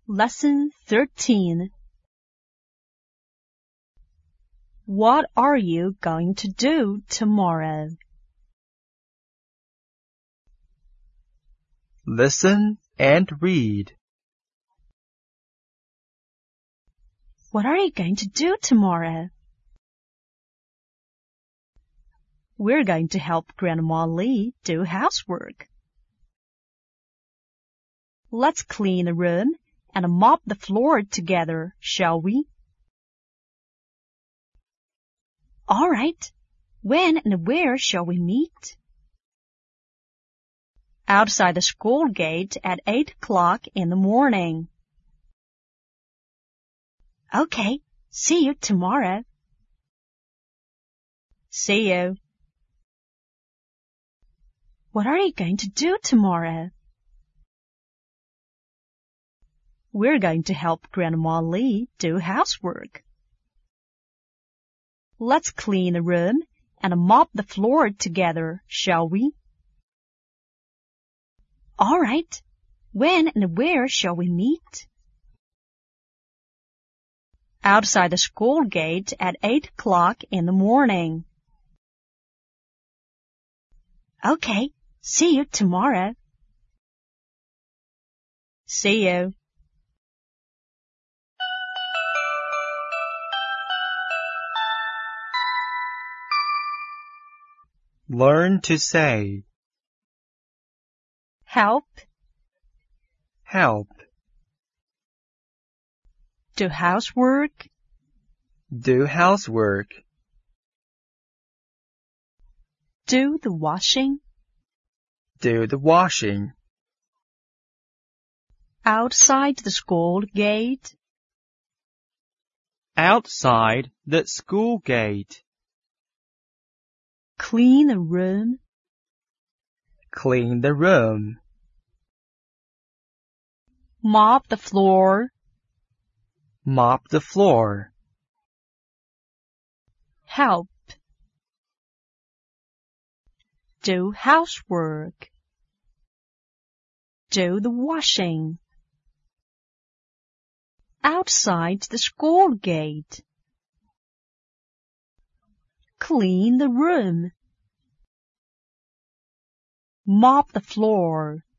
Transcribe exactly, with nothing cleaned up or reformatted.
Lesson thirteen. What are you going to do tomorrow? Listen and read. What are you going to do tomorrow? We're going to help Grandma Lee do housework. Let's clean the room and mop the floor together, shall we? All right. When and where shall we meet? Outside the school gate at eight o'clock in the morning. Okay. See you tomorrow. See you. What are you going to do tomorrow? We're going to help Grandma Lee do housework. Let's clean the room and mop the floor together, shall we? All right. When and where shall we meet? Outside the school gate at eight o'clock in the morning. Okay. See you tomorrow. See you. Learn to say. Help. Help. Do housework. Do housework. Do the washing. Do the washing. Outside the school gate. Outside the school gate. Clean the room. Clean the room. Mop the floor. Mop the floor. Help. Do housework. Do the washing. Outside the school gate. Clean the room. Mop the floor.